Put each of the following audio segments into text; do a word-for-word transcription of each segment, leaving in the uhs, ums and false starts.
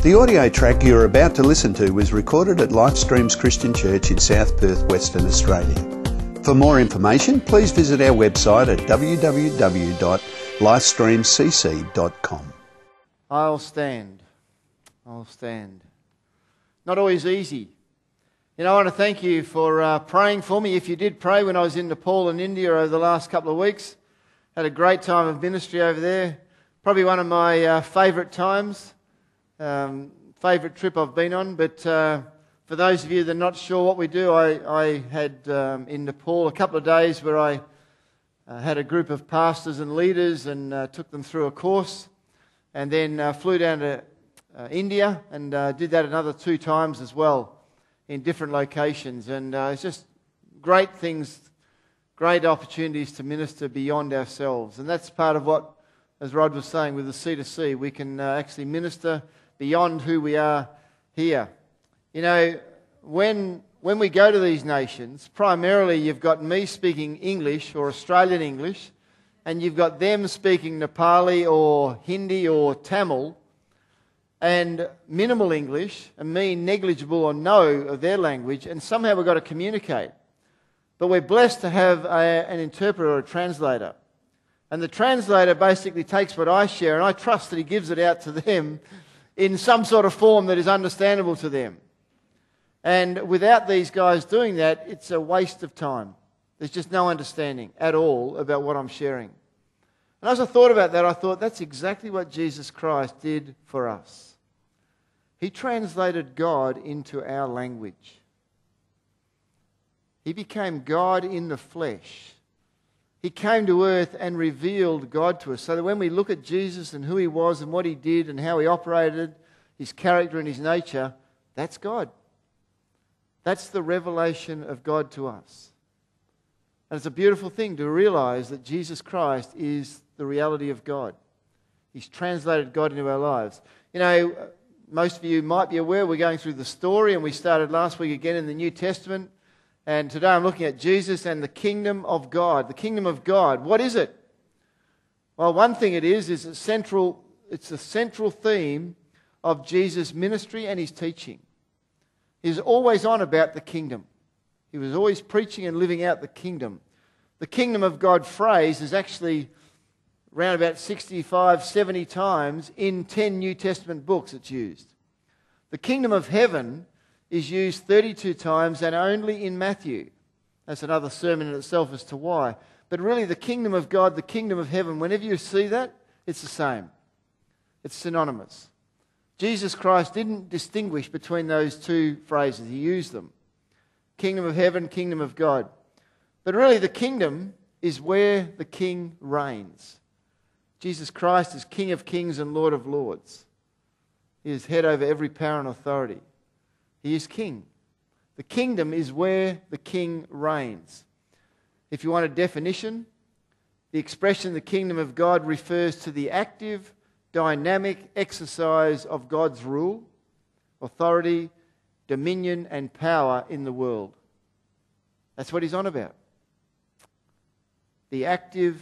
The audio track you're about to listen to was recorded at Lifestreams Christian Church in South Perth, Western Australia. For more information, please visit our website at w w w dot lifestream c c dot com. I'll stand. I'll stand. Not always easy. You know, I want to thank you for uh, praying for me. If you did pray when I was in Nepal and India over the last couple of weeks, had a great time of ministry over there. Probably one of my uh, favourite times. Um, favourite trip I've been on, but uh, for those of you that are not sure what we do, I, I had um, in Nepal a couple of days where I uh, had a group of pastors and leaders and uh, took them through a course, and then uh, flew down to uh, India and uh, did that another two times as well in different locations, and uh, it's just great things, great opportunities to minister beyond ourselves, and that's part of what, as Rod was saying, with the C two C, we can uh, actually minister beyond who we are here. You know, when when we go to these nations, primarily you've got me speaking English or Australian English, and you've got them speaking Nepali or Hindi or Tamil, and minimal English, and me negligible or no of their language, and somehow we've got to communicate. But we're blessed to have a, an interpreter or a translator. And the translator basically takes what I share, and I trust that he gives it out to them in some sort of form that is understandable to them. And without these guys doing that, it's a waste of time. There's just no understanding at all about what I'm sharing. And as I thought about that, I thought that's exactly what Jesus Christ did for us. He translated God into our language. He became God in the flesh. He came to earth and revealed God to us, so that when we look at Jesus and who he was and what he did and how he operated, his character and his nature, that's God. That's the revelation of God to us. And it's a beautiful thing to realize that Jesus Christ is the reality of God. He's translated God into our lives. You know, most of you might be aware we're going through the story, and we started last week again in the New Testament. And today I'm looking at Jesus and the kingdom of God. The kingdom of God. What is it? Well, one thing it is, is a central, it's a central theme of Jesus' ministry and his teaching. He's always on about the kingdom. He was always preaching and living out the kingdom. The kingdom of God phrase is actually around about sixty-five, seventy times in ten New Testament books it's used. The kingdom of heaven is used thirty-two times and only in Matthew. That's another sermon in itself as to why. But really the kingdom of God, the kingdom of heaven, whenever you see that, it's the same. It's synonymous. Jesus Christ didn't distinguish between those two phrases. He used them. Kingdom of heaven, kingdom of God. But really the kingdom is where the king reigns. Jesus Christ is King of kings and Lord of lords. He is head over every power and authority. He is king. The kingdom is where the king reigns. If you want a definition, the expression the kingdom of God refers to the active, dynamic exercise of God's rule, authority, dominion, and power in the world. That's what he's on about. The active,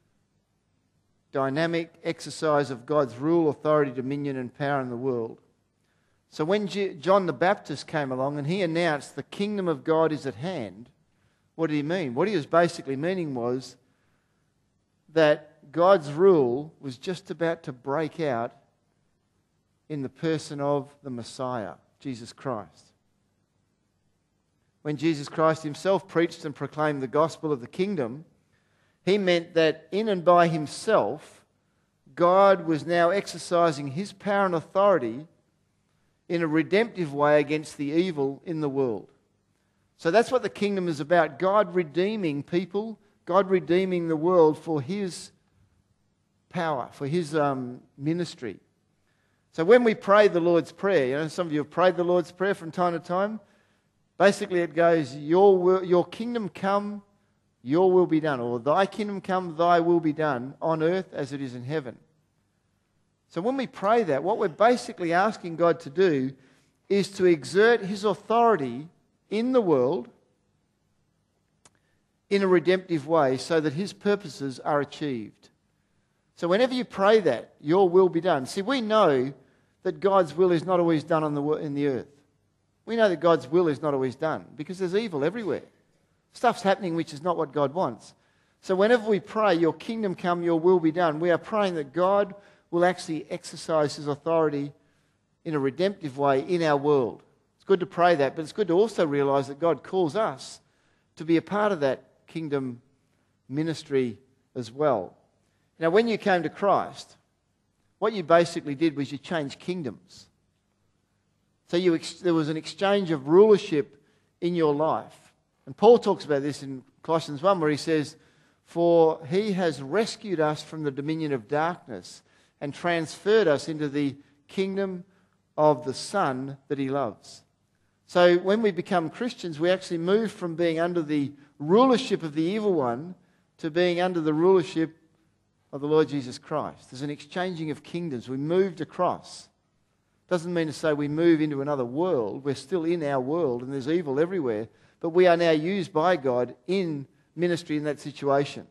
dynamic exercise of God's rule, authority, dominion, and power in the world. So when John the Baptist came along and he announced the kingdom of God is at hand, what did he mean? What he was basically meaning was that God's rule was just about to break out in the person of the Messiah, Jesus Christ. When Jesus Christ himself preached and proclaimed the gospel of the kingdom, he meant that in and by himself, God was now exercising his power and authority in a redemptive way against the evil in the world. So that's what the kingdom is about. God redeeming people, God redeeming the world for his power, for his um, ministry. So when we pray the Lord's Prayer, you know, some of you have prayed the Lord's Prayer from time to time. Basically it goes, your, will, your kingdom come, your will be done. Or thy kingdom come, thy will be done on earth as it is in heaven. So when we pray that, what we're basically asking God to do is to exert his authority in the world in a redemptive way so that his purposes are achieved. So whenever you pray that, your will be done. See, we know that God's will is not always done on the, in the earth. We know that God's will is not always done because there's evil everywhere. Stuff's happening which is not what God wants. So whenever we pray, your kingdom come, your will be done, we are praying that God will actually exercise his authority in a redemptive way in our world. It's good to pray that, but it's good to also realise that God calls us to be a part of that kingdom ministry as well. Now, when you came to Christ, what you basically did was you changed kingdoms. So you ex- there was an exchange of rulership in your life. And Paul talks about this in Colossians one, where he says, "For he has rescued us from the dominion of darkness and transferred us into the kingdom of the Son that he loves." So when we become Christians, we actually move from being under the rulership of the evil one to being under the rulership of the Lord Jesus Christ. There's an exchanging of kingdoms. We moved across. Doesn't mean to say we move into another world. We're still in our world and there's evil everywhere. But we are now used by God in ministry in that situation.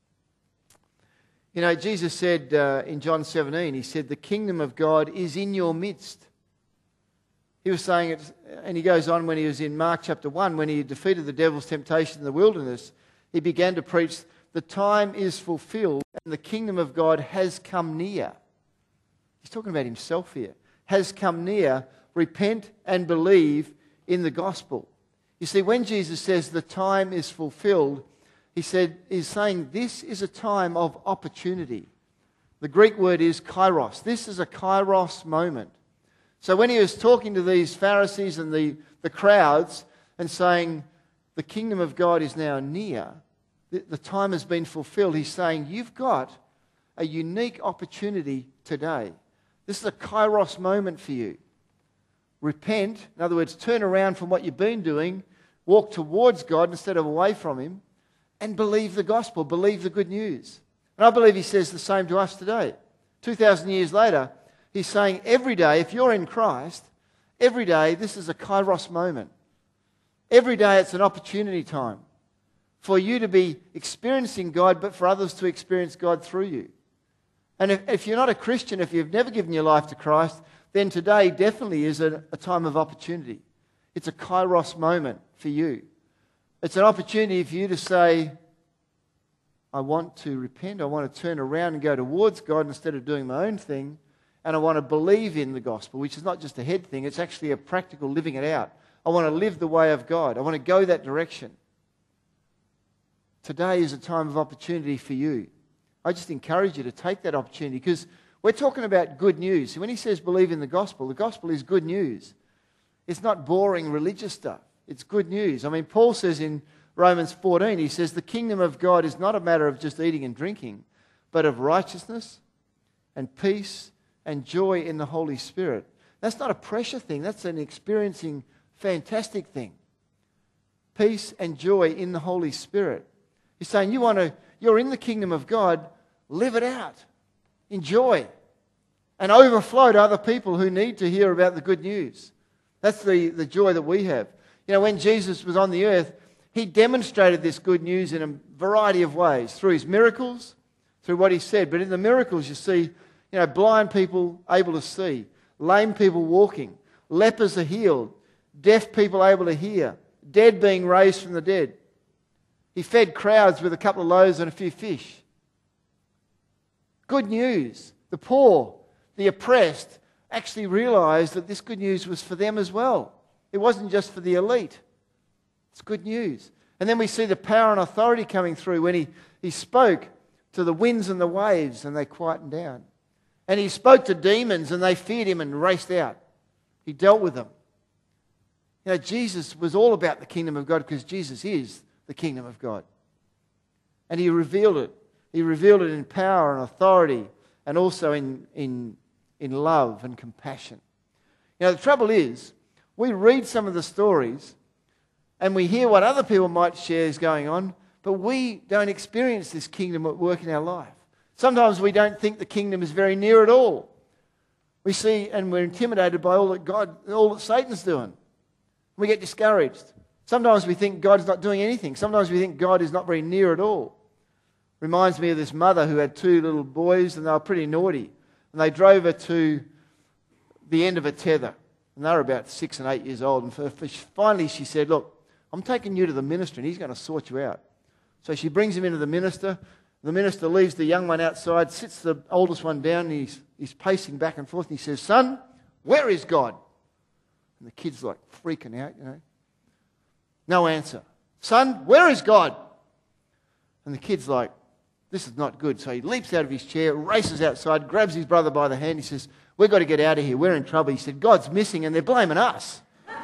You know, Jesus said uh, in John seventeen, he said, "The kingdom of God is in your midst." He was saying it, and he goes on when he was in Mark chapter one, when he defeated the devil's temptation in the wilderness, he began to preach, "The time is fulfilled and the kingdom of God has come near." He's talking about himself here. Has come near. Repent and believe in the gospel. You see, when Jesus says the time is fulfilled, he said, he's saying this is a time of opportunity. The Greek word is kairos. This is a kairos moment. So when he was talking to these Pharisees and the, the crowds and saying the kingdom of God is now near, the, the time has been fulfilled, he's saying you've got a unique opportunity today. This is a kairos moment for you. Repent, in other words, turn around from what you've been doing, walk towards God instead of away from him, and believe the gospel, believe the good news. And I believe he says the same to us today. two thousand years later, he's saying every day, if you're in Christ, every day this is a kairos moment. Every day it's an opportunity time for you to be experiencing God, but for others to experience God through you. And if, if you're not a Christian, if you've never given your life to Christ, then today definitely is a, a time of opportunity. It's a kairos moment for you. It's an opportunity for you to say, I want to repent, I want to turn around and go towards God instead of doing my own thing, and I want to believe in the gospel, which is not just a head thing, it's actually a practical living it out. I want to live the way of God. I want to go that direction. Today is a time of opportunity for you. I just encourage you to take that opportunity because we're talking about good news. When he says believe in the gospel, the gospel is good news. It's not boring religious stuff. It's good news. I mean, Paul says in Romans fourteen, he says the kingdom of God is not a matter of just eating and drinking, but of righteousness and peace and joy in the Holy Spirit. That's not a pressure thing. That's an experiencing fantastic thing. Peace and joy in the Holy Spirit. He's saying you want to, you're in the kingdom of God, live it out. Enjoy. And overflow to other people who need to hear about the good news. That's the, the joy that we have. You know, when Jesus was on the earth, he demonstrated this good news in a variety of ways. Through his miracles, through what he said. But in the miracles you see, you know, blind people able to see. Lame people walking. Lepers are healed. Deaf people able to hear. Dead being raised from the dead. He fed crowds with a couple of loaves and a few fish. Good news. The poor, the oppressed, actually realised that this good news was for them as well. It wasn't just for the elite. It's good news. And then we see the power and authority coming through when he, he spoke to the winds and the waves and they quietened down. And he spoke to demons and they feared him and raced out. He dealt with them. You know, Jesus was all about the kingdom of God because Jesus is the kingdom of God. And he revealed it. He revealed it in power and authority and also in, in, in love and compassion. You know, the trouble is, we read some of the stories and we hear what other people might share is going on, but we don't experience this kingdom at work in our life. Sometimes we don't think the kingdom is very near at all. We see and we're intimidated by all that God, all that Satan's doing. We get discouraged. Sometimes we think God's not doing anything. Sometimes we think God is not very near at all. Reminds me of this mother who had two little boys and they were pretty naughty. And they drove her to the end of a tether. And they were about six and eight years old. And for, for, finally she said, look, I'm taking you to the minister and he's going to sort you out. So she brings him into the minister. The minister leaves the young one outside, sits the oldest one down, and he's, he's pacing back and forth. And he says, son, where is God? And the kid's like freaking out, you know. No answer. Son, where is God? And the kid's like, this is not good. So he leaps out of his chair, races outside, grabs his brother by the hand. He says, we've got to get out of here. We're in trouble. He said, God's missing and they're blaming us.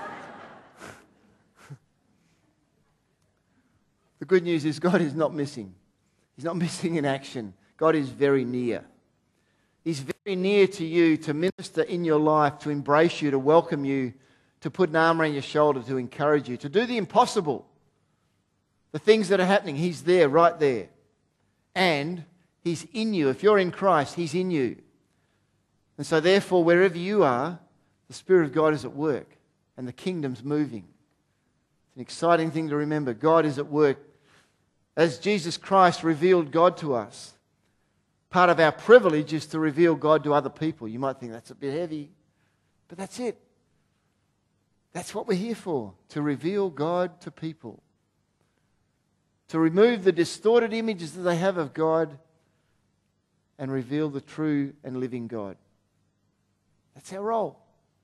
The good news is God is not missing. He's not missing in action. God is very near. He's very near to you to minister in your life, to embrace you, to welcome you, to put an arm around your shoulder, to encourage you, to do the impossible. The things that are happening, He's there, right there. And He's in you. If you're in Christ, He's in you. And so therefore, wherever you are, the Spirit of God is at work and the kingdom's moving. It's an exciting thing to remember. God is at work. As Jesus Christ revealed God to us, part of our privilege is to reveal God to other people. You might think that's a bit heavy, but that's it. That's what we're here for, to reveal God to people. To remove the distorted images that they have of God and reveal the true and living God. That's our role.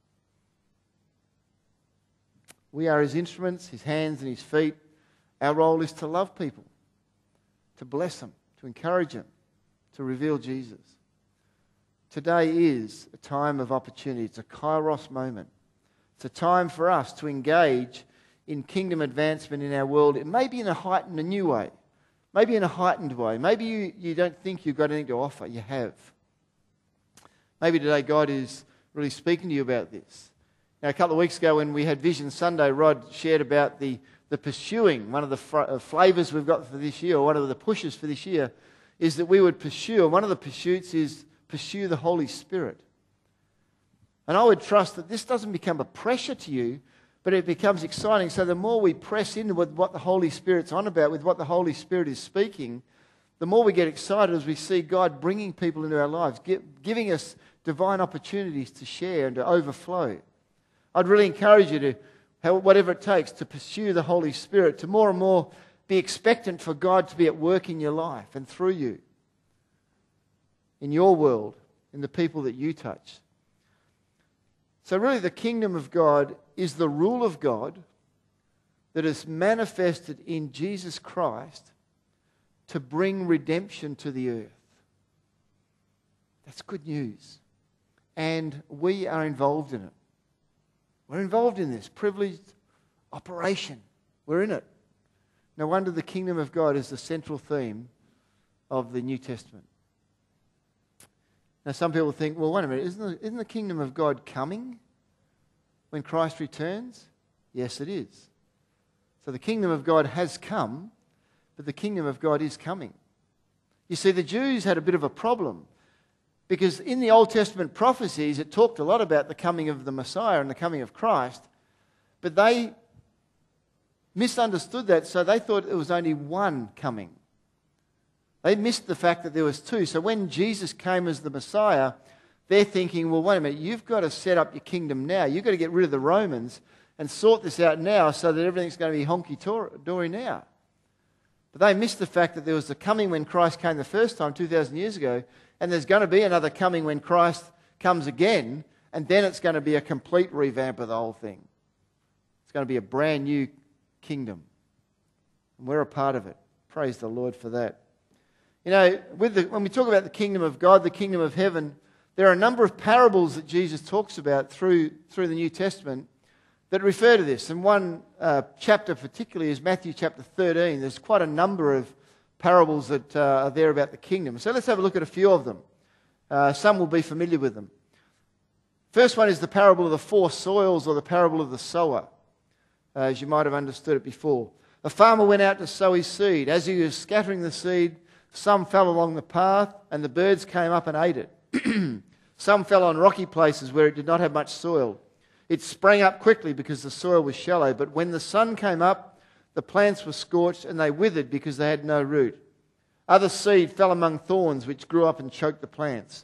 We are His instruments, His hands and His feet. Our role is to love people, to bless them, to encourage them, to reveal Jesus. Today is a time of opportunity. It's a kairos moment. It's a time for us to engage in kingdom advancement in our world. It may be in a heightened, a new way. Maybe in a heightened way. Maybe you, you don't think you've got anything to offer. You have. Maybe today God is really speaking to you about this. Now, a couple of weeks ago when we had Vision Sunday, Rod shared about the, the pursuing. One of the fr- uh, flavours we've got for this year, or one of the pushes for this year, is that we would pursue. And one of the pursuits is pursue the Holy Spirit. And I would trust that this doesn't become a pressure to you, but it becomes exciting. So the more we press into with what the Holy Spirit's on about, with what the Holy Spirit is speaking, the more we get excited as we see God bringing people into our lives, giving us divine opportunities to share and to overflow. I'd really encourage you to, whatever it takes, to pursue the Holy Spirit, to more and more be expectant for God to be at work in your life and through you, in your world, in the people that you touch. So really the kingdom of God is the rule of God that is manifested in Jesus Christ to bring redemption to the earth. That's good news. And we are involved in it. We're involved in this privileged operation. We're in it. No wonder the kingdom of God is the central theme of the New Testament. Now some people think, well, wait a minute, isn't the, isn't the kingdom of God coming when Christ returns? Yes, it is. So the kingdom of God has come, but the kingdom of God is coming. You see, the Jews had a bit of a problem because in the Old Testament prophecies it talked a lot about the coming of the Messiah and the coming of Christ, but they misunderstood that, so they thought there was only one coming. They missed the fact that there was two. So when Jesus came as the Messiah, they're thinking, well, wait a minute, you've got to set up your kingdom now. You've got to get rid of the Romans and sort this out now so that everything's going to be honky-dory now. But they missed the fact that there was the coming when Christ came the first time, two thousand years ago, and there's going to be another coming when Christ comes again, and then it's going to be a complete revamp of the whole thing. It's going to be a brand new kingdom. And we're a part of it. Praise the Lord for that. You know, with the, when we talk about the kingdom of God, the kingdom of heaven, there are a number of parables that Jesus talks about through, through the New Testament that refer to this. And one uh, chapter particularly is Matthew chapter thirteen. There's quite a number of parables that uh, are there about the kingdom. So let's have a look at a few of them. Uh, some will be familiar with them. First one is the parable of the four soils, or the parable of the sower, uh, as you might have understood it before. A farmer went out to sow his seed. As he was scattering the seed, some fell along the path, and the birds came up and ate it. Some fell on rocky places where it did not have much soil. It sprang up quickly because the soil was shallow, but when the sun came up, the plants were scorched and they withered because they had no root. Other seed fell among thorns which grew up and choked the plants.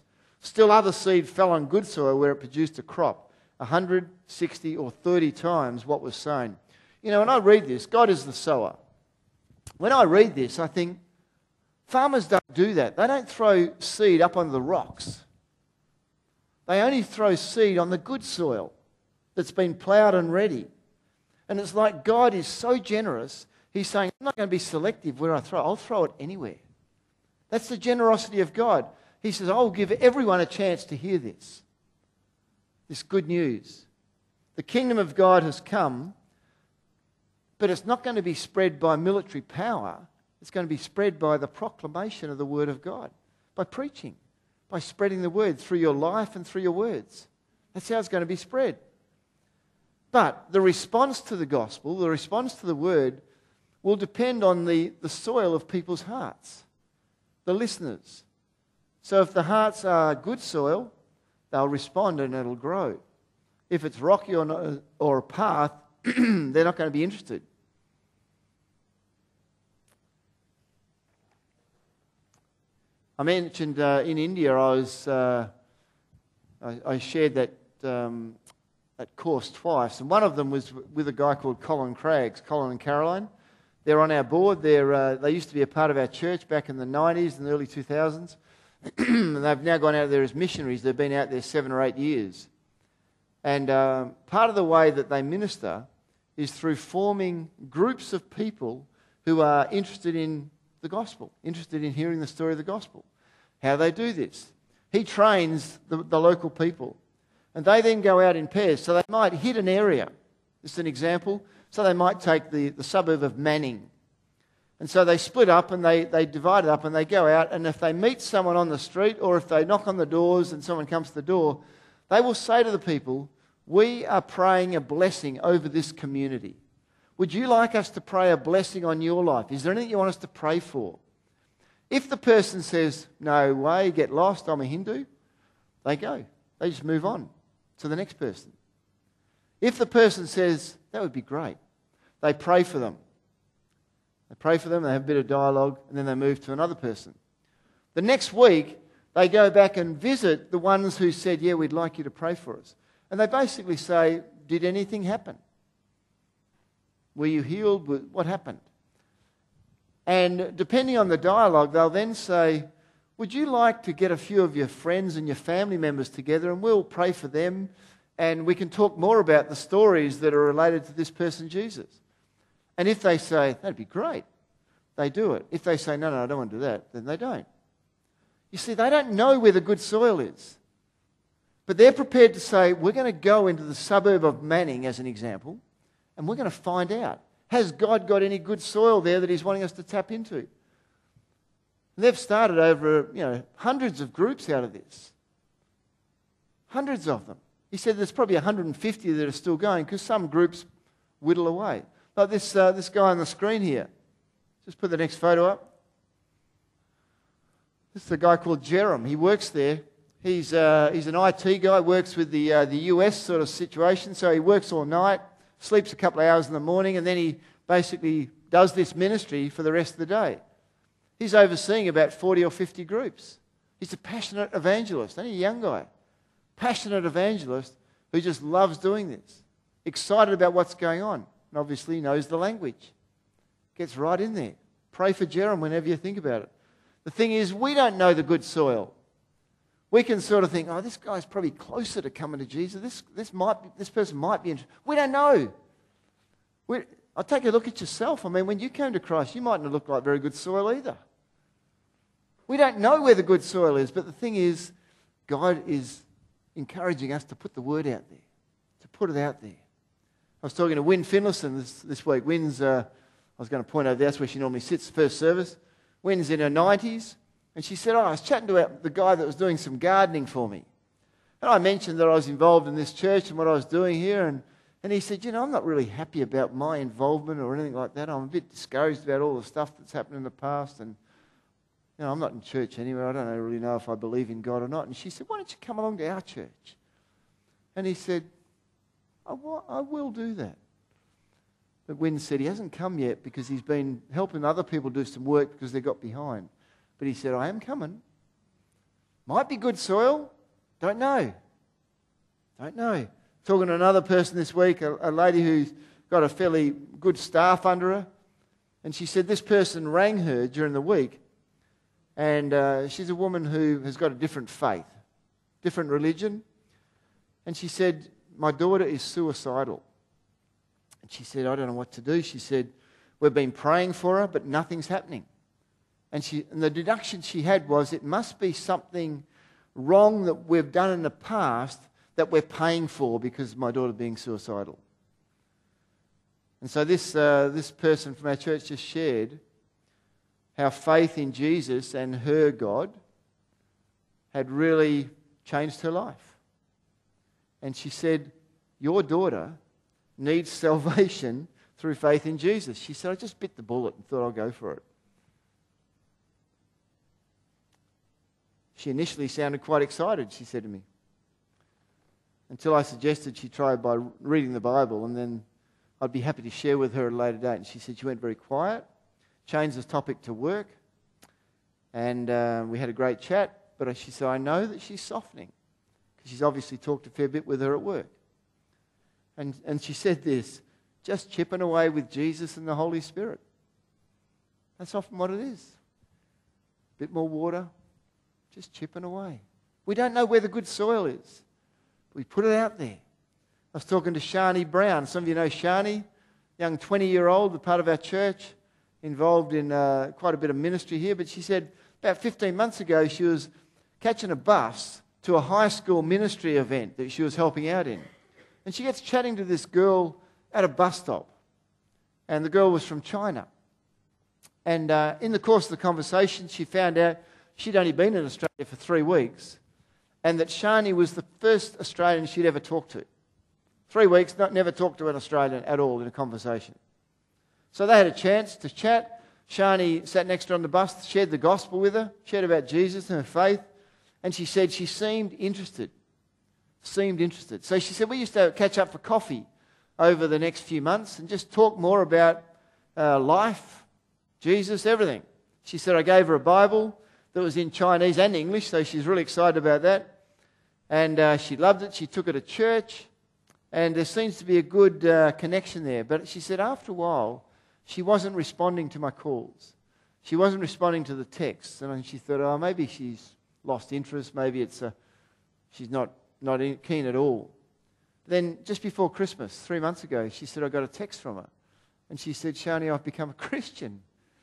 Still other seed fell on good soil where it produced a crop, one hundred, sixty or thirty times what was sown. You know, when I read this, God is the sower. When I read this, I think, farmers don't do that. They don't throw seed up on the rocks. They only throw seed on the good soil that's been ploughed and ready. And it's like God is so generous, he's saying, I'm not going to be selective where I throw it. I'll throw it anywhere. That's the generosity of God. He says, I'll give everyone a chance to hear this. This good news. The kingdom of God has come, but it's not going to be spread by military power. It's going to be spread by the proclamation of the Word of God, by preaching, by spreading the Word through your life and through your words. That's how it's going to be spread. But the response to the gospel, the response to the Word, will depend on the, the soil of people's hearts, the listeners. So if the hearts are good soil, they'll respond and it'll grow. If it's rocky or, not, or a path, they're not going to be interested. I mentioned uh, in India, I was uh, I, I shared that um, that course twice, and one of them was with a guy called Colin Craggs, Colin and Caroline. They're on our board. They're uh, they used to be a part of our church back in the nineties and the early two thousands, and they've now gone out there as missionaries. They've been out there seven or eight years, and uh, part of the way that they minister is through forming groups of people who are interested in the gospel, interested in hearing the story of the gospel. How they do this. He trains the, the local people, and they then go out in pairs. So they might hit an area. This is an example. So they might take the, the suburb of Manning. And so they split up and they, they divide it up and they go out, and if they meet someone on the street or if they knock on the doors and someone comes to the door, they will say to the people, we are praying a blessing over this community. Would you like us to pray a blessing on your life? Is there anything you want us to pray for? If the person says, no way, get lost, I'm a Hindu, they go. They just move on to the next person. If the person says, that would be great, they pray for them. They pray for them, they have a bit of dialogue, and then they move to another person. The next week, they go back and visit the ones who said, yeah, we'd like you to pray for us. And they basically say, did anything happen? Were you healed? What happened? And depending on the dialogue, they'll then say, would you like to get a few of your friends and your family members together and we'll pray for them and we can talk more about the stories that are related to this person, Jesus? And if they say, that'd be great, they do it. If they say, no, no, I don't want to do that, then they don't. You see, they don't know where the good soil is. But they're prepared to say, we're going to go into the suburb of Manning, as an example, and we're going to find out, has God got any good soil there that he's wanting us to tap into? And they've started over, you know, hundreds of groups out of this. Hundreds of them. He said there's probably one hundred fifty that are still going because some groups whittle away. Like this, uh, this guy on the screen here. Just put the next photo up. This is a guy called Jerem. He works there. He's, uh, he's an I T guy, works with the, uh, the U S sort of situation, so he works all night, sleeps a couple of hours in the morning, and then he basically does this ministry for the rest of the day. He's overseeing about forty or fifty groups. He's a passionate evangelist, only a young guy. Passionate evangelist who just loves doing this. Excited about what's going on, and obviously knows the language. Gets right in there. Pray for Jerem whenever you think about it. The thing is, we don't know the good soil. We can sort of think, oh, this guy's probably closer to coming to Jesus. This, this, might be, this person might be interested. We don't know. We, I'll take a look at yourself. I mean, when you came to Christ, you mightn't look like very good soil either. We don't know where the good soil is, but the thing is, God is encouraging us to put the word out there, to put it out there. I was talking to Wynne Finlayson this, this week. Wynne's, uh, I was going to point over there, that's where she normally sits, first service. Wynne's in her nineties. And she said, oh, I was chatting to the guy that was doing some gardening for me. And I mentioned that I was involved in this church and what I was doing here. And, and he said, you know, I'm not really happy about my involvement or anything like that. I'm a bit discouraged about all the stuff that's happened in the past. And, you know, I'm not in church anywhere. I don't really know if I believe in God or not. And she said, why don't you come along to our church? And he said, I, w- I will do that. But Wynne said he hasn't come yet because he's been helping other people do some work because they got behind. But he said, I am coming. Might be good soil, Don't know. Don't know. Talking to another person this week, a, a lady who's got a fairly good staff under her, and she said this person rang her during the week, and uh, she's a woman who has got a different faith, different religion, and she said, my daughter is suicidal. And she said, I don't know what to do. She said, we've been praying for her, but nothing's happening. And, she, and the deduction she had was, it must be something wrong that we've done in the past that we're paying for because of my daughter being suicidal. And so this, uh, this person from our church just shared how faith in Jesus and her God had really changed her life. And she said, your daughter needs salvation through faith in Jesus. She said, I just bit the bullet and thought I'll go for it. She initially sounded quite excited, she said to me, until I suggested she try by reading the Bible, and then I'd be happy to share with her at a later date. And she said she went very quiet, changed the topic to work, and uh, we had a great chat. But she said, I know that she's softening, because she's obviously talked a fair bit with her at work. And, and she said this, just chipping away with Jesus and the Holy Spirit. That's often what it is. A bit more water, just chipping away. We don't know where the good soil is. We put it out there. I was talking to Shani Brown. Some of you know Shani, young twenty-year-old, a part of our church, involved in uh, quite a bit of ministry here. But she said about fifteen months ago she was catching a bus to a high school ministry event that she was helping out in. And she gets chatting to this girl at a bus stop. And the girl was from China. And uh, in the course of the conversation, she found out she'd only been in Australia for three weeks. And that Shani was the first Australian she'd ever talked to. Three weeks, not, never talked to an Australian at all in a conversation. So they had a chance to chat. Shani sat next to her on the bus, shared the gospel with her, shared about Jesus and her faith. And she said she seemed interested. Seemed interested. So she said, we used to catch up for coffee over the next few months and just talk more about uh, life, Jesus, everything. She said, I gave her a Bible that was in Chinese and English, so she's really excited about that. And uh, she loved it. She took it to church. And there seems to be a good uh, connection there. But she said after a while, she wasn't responding to my calls. She wasn't responding to the texts. And she thought, oh, maybe she's lost interest. Maybe it's a, she's not, not in, keen at all. Then just before Christmas, three months ago, she said, I got a text from her. And she said, Shani, I've become a Christian.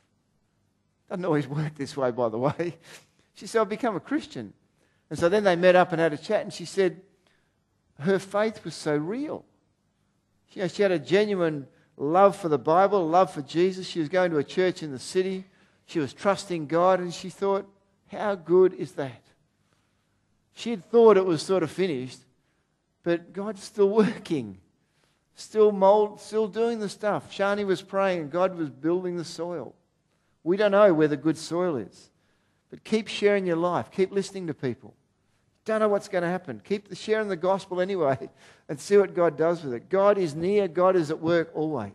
Doesn't always work this way, by the way. She said, I've become a Christian. And so then they met up and had a chat, and she said her faith was so real. She, you know, she had a genuine love for the Bible, love for Jesus. She was going to a church in the city. She was trusting God, and she thought, how good is that? She had thought it was sort of finished, but God's still working, still mold, still doing the stuff. Shani was praying, and God was building the soil. We don't know where the good soil is, but keep sharing your life. Keep listening to people. Don't know what's going to happen. Keep sharing the gospel anyway and see what God does with it. God is near. God is at work always.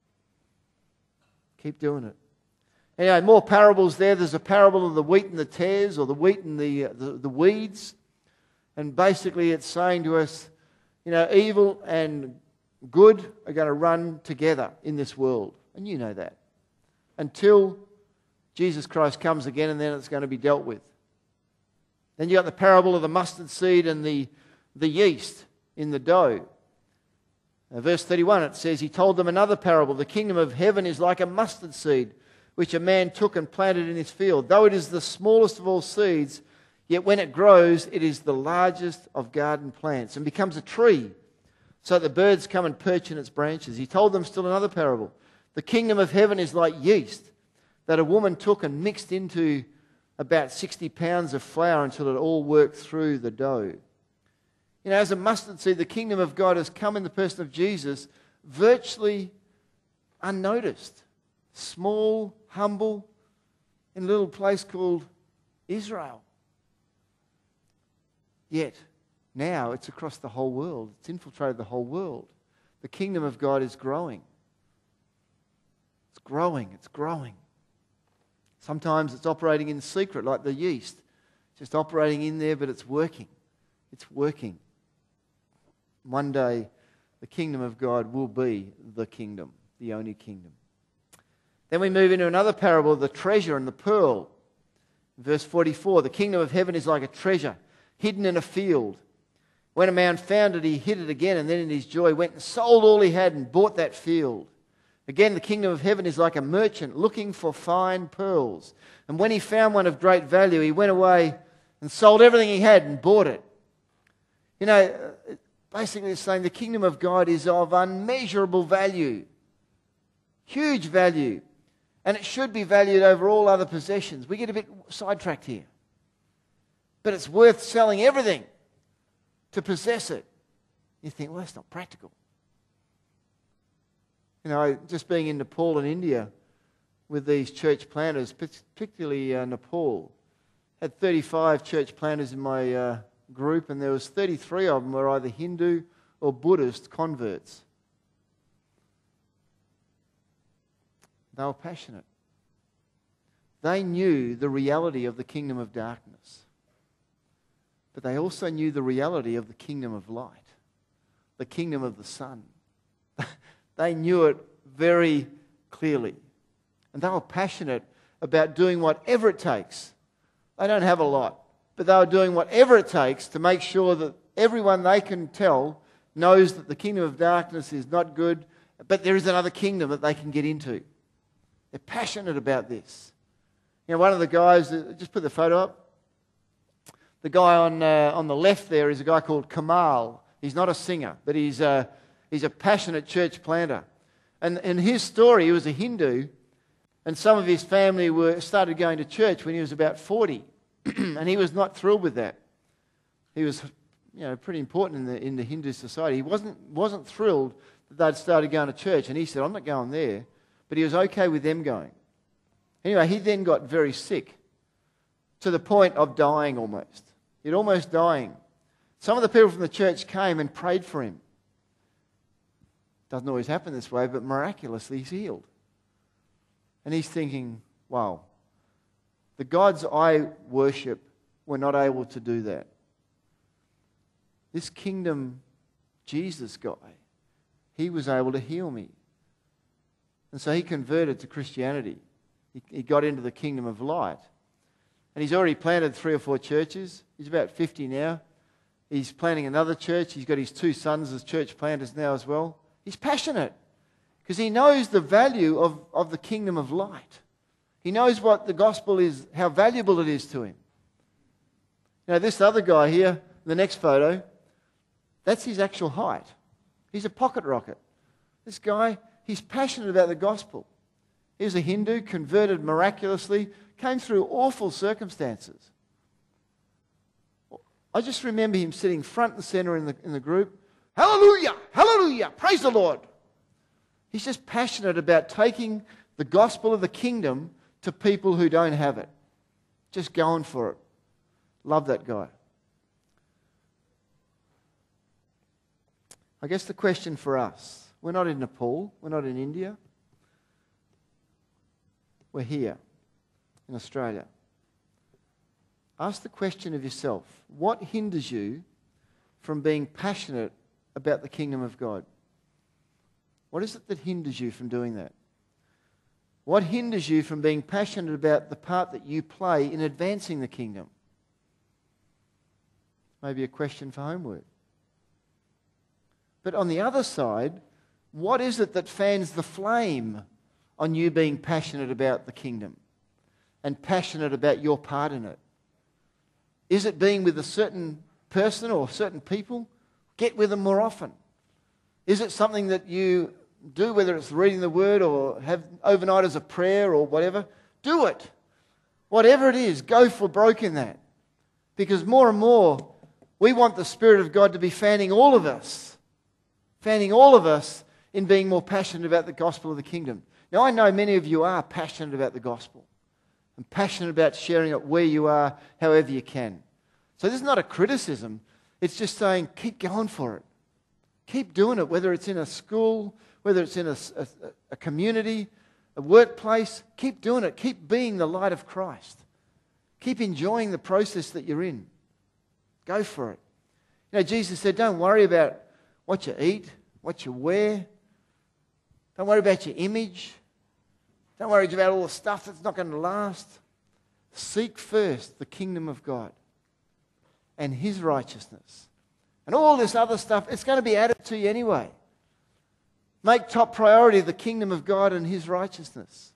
Keep doing it. Anyway, more parables there. There's a parable of the wheat and the tares, or the wheat and the, uh, the, the weeds. And basically it's saying to us, you know, evil and good are going to run together in this world. And you know that. Until Jesus Christ comes again, and then it's going to be dealt with. Then you got the parable of the mustard seed and the, the yeast in the dough. Now, verse thirty-one, it says, he told them another parable. The kingdom of heaven is like a mustard seed, which a man took and planted in his field. Though it is the smallest of all seeds, yet when it grows, it is the largest of garden plants and becomes a tree, so that the birds come and perch in its branches. He told them still another parable. The kingdom of heaven is like yeast that a woman took and mixed into about sixty pounds of flour until it all worked through the dough. You know, as a mustard seed, the kingdom of God has come in the person of Jesus, virtually unnoticed. Small, humble, in a little place called Israel. Yet, now it's across the whole world. It's infiltrated the whole world. The kingdom of God is growing. It's growing, it's growing. Sometimes it's operating in secret, like the yeast. Just operating in there, but it's working. It's working. One day, the kingdom of God will be the kingdom, the only kingdom. Then we move into another parable, the treasure and the pearl. Verse forty-four, the kingdom of heaven is like a treasure hidden in a field. When a man found it, he hid it again, and then in his joy went and sold all he had and bought that field. Again, the kingdom of heaven is like a merchant looking for fine pearls. And when he found one of great value, he went away and sold everything he had and bought it. You know, basically it's saying the kingdom of God is of unmeasurable value. Huge value. And it should be valued over all other possessions. We get a bit sidetracked here. But it's worth selling everything to possess it. You think, well, that's not practical. You know, just being in Nepal and India with these church planters, particularly uh, Nepal, had thirty-five church planters in my uh, group, and there was thirty-three of them were either Hindu or Buddhist converts. They were passionate. They knew the reality of the kingdom of darkness. But they also knew the reality of the kingdom of light, the kingdom of the sun. They knew it very clearly. And they were passionate about doing whatever it takes. They don't have a lot, but they were doing whatever it takes to make sure that everyone they can tell knows that the kingdom of darkness is not good, but there is another kingdom that they can get into. They're passionate about this. You know, one of the guys, just put the photo up. The guy on uh, on the left there is a guy called Kamal. He's not a singer, but he's a, he's a passionate church planter. And in his story, he was a Hindu, and some of his family were started going to church when he was about forty, and he was not thrilled with that. He was, you know, pretty important in the in the Hindu society. He wasn't wasn't thrilled that they'd started going to church, and he said, "I'm not going there," but he was okay with them going. Anyway, he then got very sick, to the point of dying almost. He'd almost dying. Some of the people from the church came and prayed for him. Doesn't always happen this way, but miraculously he's healed. And he's thinking, wow, the gods I worship were not able to do that. This kingdom Jesus guy, he was able to heal me. And so he converted to Christianity. He, he got into the kingdom of light. And he's already planted three or four churches. He's about fifty now. He's planting another church. He's got his two sons as church planters now as well. He's passionate because he knows the value of, of the kingdom of light. He knows what the gospel is, how valuable it is to him. Now, this other guy here, the next photo, that's his actual height. He's a pocket rocket. This guy, he's passionate about the gospel. He was a Hindu, converted miraculously, came through awful circumstances. I just remember him sitting front and center in the, in the group. Hallelujah! Hallelujah! Praise the Lord! He's just passionate about taking the gospel of the kingdom to people who don't have it. Just going for it. Love that guy. I guess the question for us, we're not in Nepal, we're not in India. We're here in Australia. Ask the question of yourself, what hinders you from being passionate about the kingdom of God? What is it that hinders you from doing that? What hinders you from being passionate about the part that you play in advancing the kingdom? Maybe a question for homework. But on the other side, what is it that fans the flame on you being passionate about the kingdom and passionate about your part in it? Is it being with a certain person or certain people? Get with them more often. Is it something that you do, whether it's reading the word or have overnight as a prayer or whatever? Do it. Whatever it is, go for broke in that. Because more and more, we want the Spirit of God to be fanning all of us, fanning all of us in being more passionate about the gospel of the kingdom. Now, I know many of you are passionate about the gospel and passionate about sharing it where you are, however you can. So this is not a criticism. It's just saying, keep going for it. Keep doing it, whether it's in a school, whether it's in a, a, a community, a workplace. Keep doing it. Keep being the light of Christ. Keep enjoying the process that you're in. Go for it. You know, Jesus said, don't worry about what you eat, what you wear. Don't worry about your image. Don't worry about all the stuff that's not going to last. Seek first the kingdom of God and his righteousness. And all this other stuff, it's going to be added to you anyway. Make top priority the kingdom of God and his righteousness.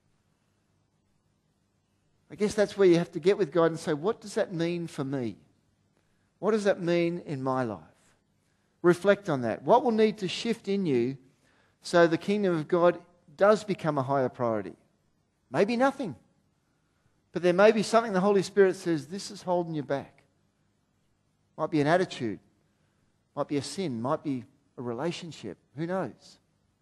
I guess that's where you have to get with God and say, what does that mean for me? What does that mean in my life? Reflect on that. What will need to shift in you so the kingdom of God does become a higher priority? Maybe nothing. But there may be something the Holy Spirit says, this is holding you back. Might be an attitude. Might be a sin. Might be a relationship. Who knows?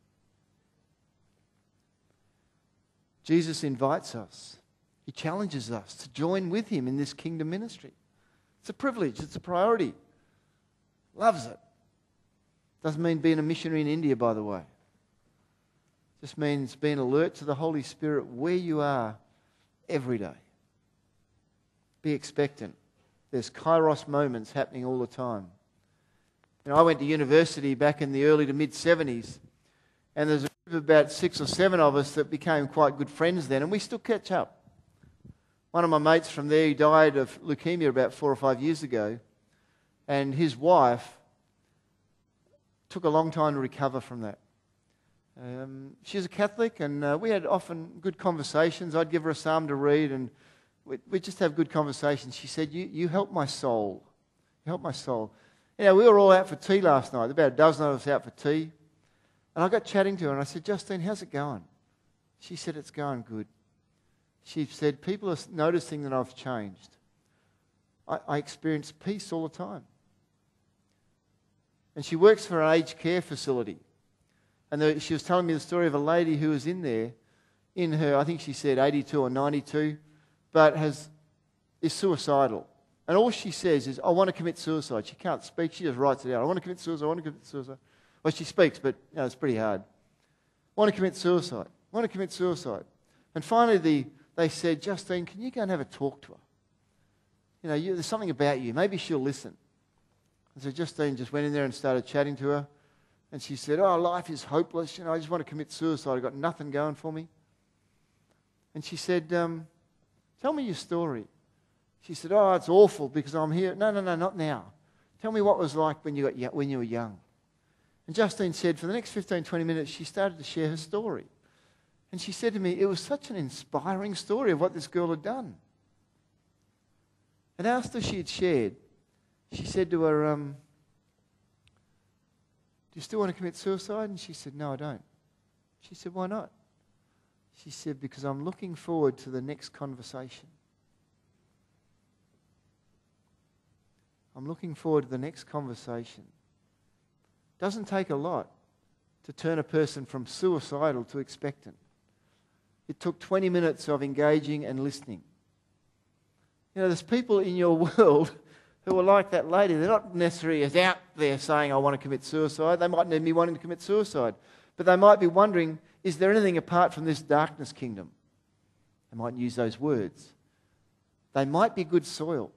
Jesus invites us. He challenges us to join with him in this kingdom ministry. It's a privilege. It's a priority. Loves it. Doesn't mean being a missionary in India, by the way. Just means being alert to the Holy Spirit where you are every day. Be expectant. There's kairos moments happening all the time. You know, I went to university back in the early to mid-seventies, and there's a group of about six or seven of us that became quite good friends then, and we still catch up. One of my mates from there, he died of leukemia about four or five years ago, and his wife took a long time to recover from that. Um, she's a Catholic, and uh, we had often good conversations. I'd give her a psalm to read, and we'd, we'd just have good conversations. She said, you, you help my soul. You help my soul. You know, we were all out for tea last night. About a dozen of us out for tea. And I got chatting to her, and I said, Justine, how's it going? She said, it's going good. She said, people are noticing that I've changed. I, I experience peace all the time. And she works for an aged care facility. And the, she was telling me the story of a lady who was in there, in her, I think she said eighty-two or ninety-two, but has is suicidal. And all she says is, I want to commit suicide. She can't speak. She just writes it out. I want to commit suicide. I want to commit suicide. Well, she speaks, but you know, it's pretty hard. I want to commit suicide. I want to commit suicide. And finally, the, they said, Justine, can you go and have a talk to her? You know, you, there's something about you. Maybe she'll listen. And so Justine just went in there and started chatting to her. And she said, oh, life is hopeless. You know, I just want to commit suicide. I've got nothing going for me. And she said, um, tell me your story. She said, oh, it's awful because I'm here. No, no, no, not now. Tell me what it was like when you, got, when you were young. And Justine said, for the next fifteen, twenty minutes, she started to share her story. And she said to me, it was such an inspiring story of what this girl had done. And after she had shared, she said to her, um, do you still want to commit suicide? And she said, no, I don't. She said, why not? She said, because I'm looking forward to the next conversation. I'm looking forward to the next conversation. Doesn't take a lot to turn a person from suicidal to expectant. It took twenty minutes of engaging and listening. You know, there's people in your world who are like that lady. They're not necessarily as out there saying, I want to commit suicide. They might not be wanting to commit suicide. But they might be wondering, is there anything apart from this darkness kingdom? They might use those words. They might be good soil.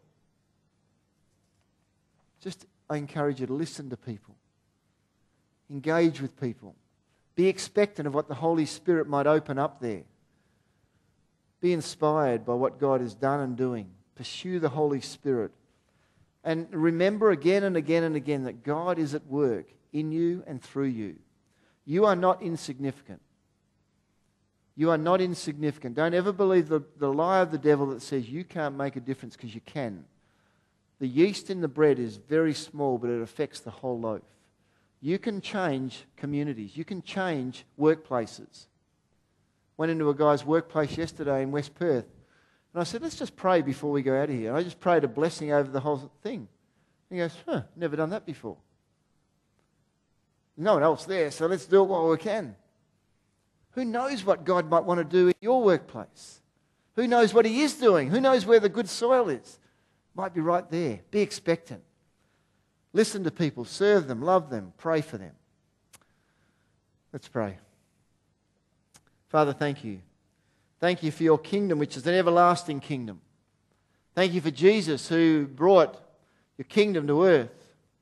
Just, I encourage you to listen to people. Engage with people. Be expectant of what the Holy Spirit might open up there. Be inspired by what God has done and doing. Pursue the Holy Spirit. And remember again and again and again that God is at work in you and through you. You are not insignificant. You are not insignificant. Don't ever believe the, the lie of the devil that says you can't make a difference, because you can. The yeast in the bread is very small, but it affects the whole loaf. You can change communities. You can change workplaces. Went into a guy's workplace yesterday in West Perth, and I said, let's just pray before we go out of here. And I just prayed a blessing over the whole thing. And he goes, huh, never done that before. No one else there, so let's do it while we can. Who knows what God might want to do in your workplace? Who knows what he is doing? Who knows where the good soil is? Might be right there. Be expectant. Listen to people. Serve them. Love them. Pray for them. Let's pray. Father, thank you. Thank you for your kingdom, which is an everlasting kingdom. Thank you for Jesus, who brought your kingdom to earth.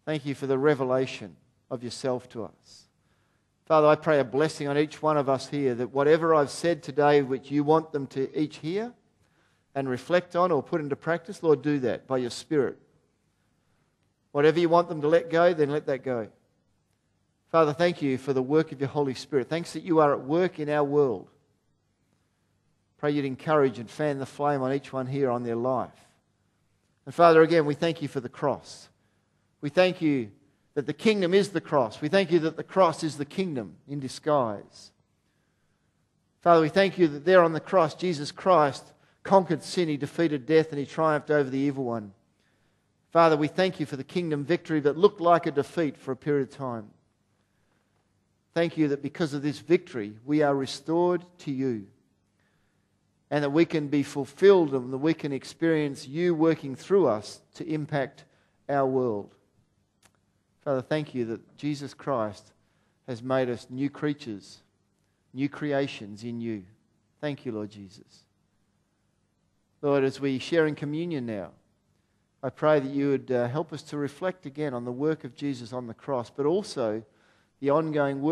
Thank you for the revelation of yourself to us. Father, I pray a blessing on each one of us here, that whatever I've said today which you want them to each hear and reflect on or put into practice, Lord, do that by your Spirit. Whatever you want them to let go, then let that go. Father, thank you for the work of your Holy Spirit. Thanks that you are at work in our world. Pray you'd encourage and fan the flame on each one here on their life. And Father, again, we thank you for the cross. We thank you that the kingdom is the cross. We thank you that the cross is the kingdom in disguise. Father, we thank you that there on the cross, Jesus Christ conquered sin, he defeated death, and he triumphed over the evil one. Father, we thank you for the kingdom victory that looked like a defeat for a period of time. Thank you that because of this victory, we are restored to you, and that we can be fulfilled and that we can experience you working through us to impact our world. Father, thank you that Jesus Christ has made us new creatures, new creations in you. Thank you, Lord Jesus. Lord, as we share in communion now, I pray that you would uh, help us to reflect again on the work of Jesus on the cross, but also the ongoing work